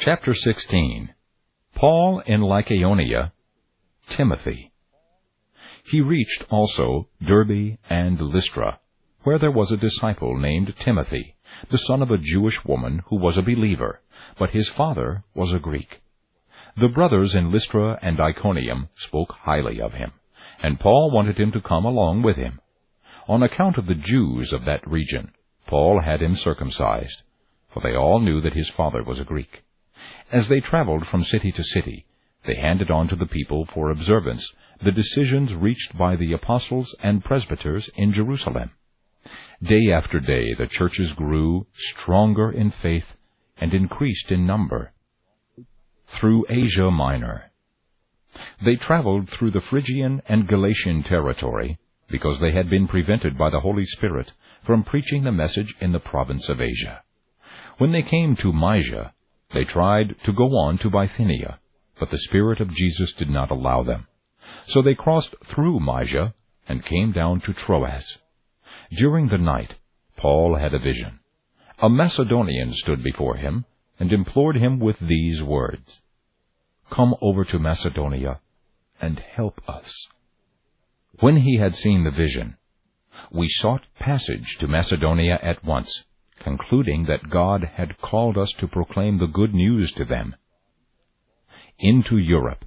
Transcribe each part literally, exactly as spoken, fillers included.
Chapter sixteen. Paul in Lycaonia, Timothy. He reached also Derbe and Lystra, where there was a disciple named Timothy, the son of a Jewish woman who was a believer, but his father was a Greek. The brothers in Lystra and Iconium spoke highly of him, and Paul wanted him to come along with him. On account of the Jews of that region, Paul had him circumcised, for they all knew that his father was a Greek. As they traveled from city to city, they handed on to the people for observance the decisions reached by the apostles and presbyters in Jerusalem. Day after day the churches grew stronger in faith and increased in number. Through Asia Minor. They traveled through the Phrygian and Galatian territory, because they had been prevented by the Holy Spirit from preaching the message in the province of Asia. When they came to Mysia, they tried to go on to Bithynia, but the Spirit of Jesus did not allow them. So they crossed through Mysia and came down to Troas. During the night, Paul had a vision. A Macedonian stood before him and implored him with these words, "Come over to Macedonia and help us." When he had seen the vision, we sought passage to Macedonia at once, concluding that God had called us to proclaim the good news to them. Into Europe.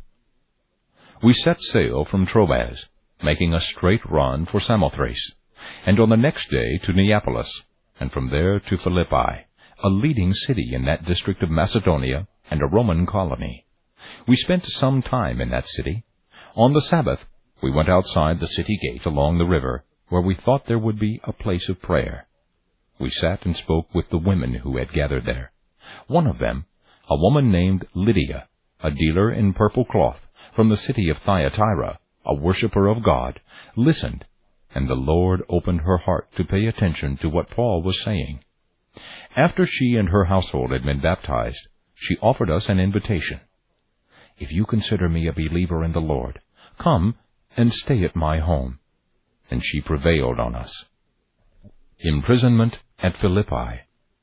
We set sail from Troas, making a straight run for Samothrace, and on the next day to Neapolis, and from there to Philippi, a leading city in that district of Macedonia and a Roman colony. We spent some time in that city. On the Sabbath, we went outside the city gate along the river, where we thought there would be a place of prayer. We sat and spoke with the women who had gathered there. One of them, a woman named Lydia, a dealer in purple cloth, from the city of Thyatira, a worshipper of God, listened, and the Lord opened her heart to pay attention to what Paul was saying. After she and her household had been baptized, she offered us an invitation. "If you consider me a believer in the Lord, come and stay at my home." And she prevailed on us. Imprisonment at Philippi.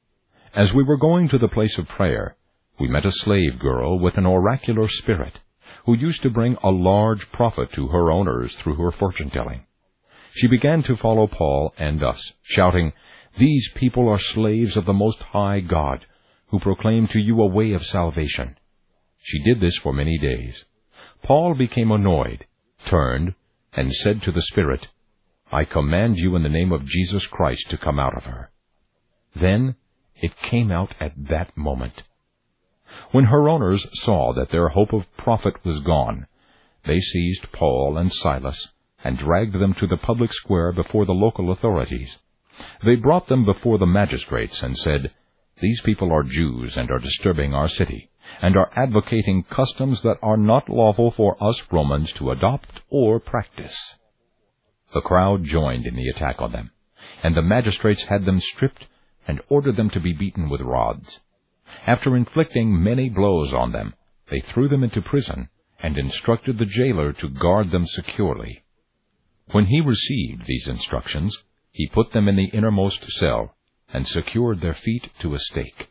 As we were going to the place of prayer, we met a slave girl with an oracular spirit, who used to bring a large profit to her owners through her fortune-telling. She began to follow Paul and us, shouting, "These people are slaves of the Most High God, who proclaim to you a way of salvation." She did this for many days. Paul became annoyed, turned, and said to the spirit, "I command you in the name of Jesus Christ to come out of her." Then it came out at that moment. When her owners saw that their hope of profit was gone, they seized Paul and Silas and dragged them to the public square before the local authorities. They brought them before the magistrates and said, "These people are Jews and are disturbing our city, and are advocating customs that are not lawful for us Romans to adopt or practice." The crowd joined in the attack on them, and the magistrates had them stripped and ordered them to be beaten with rods. After inflicting many blows on them, they threw them into prison and instructed the jailer to guard them securely. When he received these instructions, he put them in the innermost cell and secured their feet to a stake.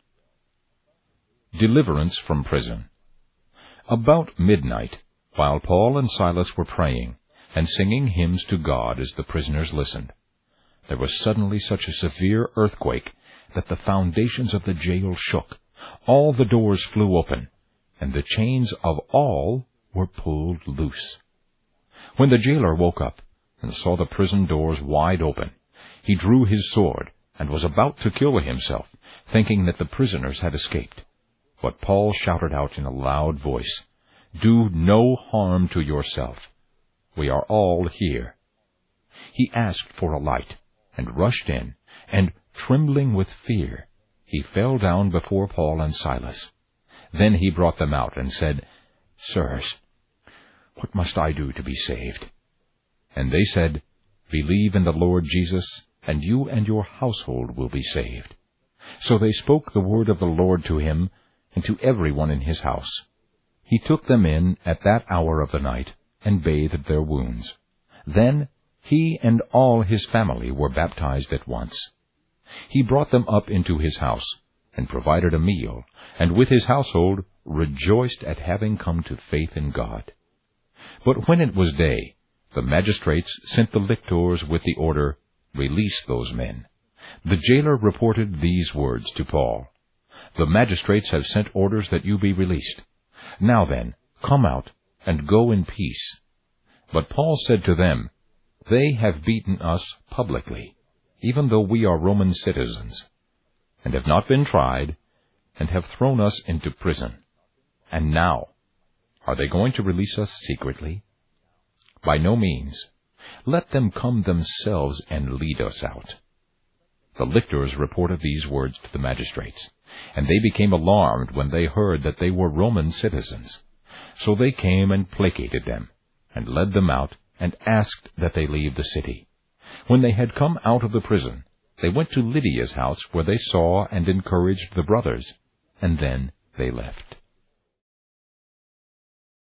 Deliverance from prison. About midnight, while Paul and Silas were praying and singing hymns to God as the prisoners listened, there was suddenly such a severe earthquake that the foundations of the jail shook, all the doors flew open, and the chains of all were pulled loose. When the jailer woke up and saw the prison doors wide open, he drew his sword and was about to kill himself, thinking that the prisoners had escaped. But Paul shouted out in a loud voice, "Do no harm to yourself. We are all here." He asked for a light, and rushed in, and, trembling with fear, he fell down before Paul and Silas. Then he brought them out and said, "Sirs, what must I do to be saved?" And they said, "Believe in the Lord Jesus, and you and your household will be saved." So they spoke the word of the Lord to him and to everyone in his house. He took them in at that hour of the night, and bathed their wounds. Then he and all his family were baptized at once. He brought them up into his house, and provided a meal, and with his household rejoiced at having come to faith in God. But when it was day, the magistrates sent the lictors with the order, "Release those men." The jailer reported these words to Paul, "The magistrates have sent orders that you be released. Now then, come out, and go in peace." But Paul said to them, "They have beaten us publicly, even though we are Roman citizens, and have not been tried, and have thrown us into prison. And now, are they going to release us secretly? By no means. Let them come themselves and lead us out." The lictors reported these words to the magistrates, and they became alarmed when they heard that they were Roman citizens. So they came and placated them, and led them out, and asked that they leave the city. When they had come out of the prison, they went to Lydia's house, where they saw and encouraged the brothers, and then they left.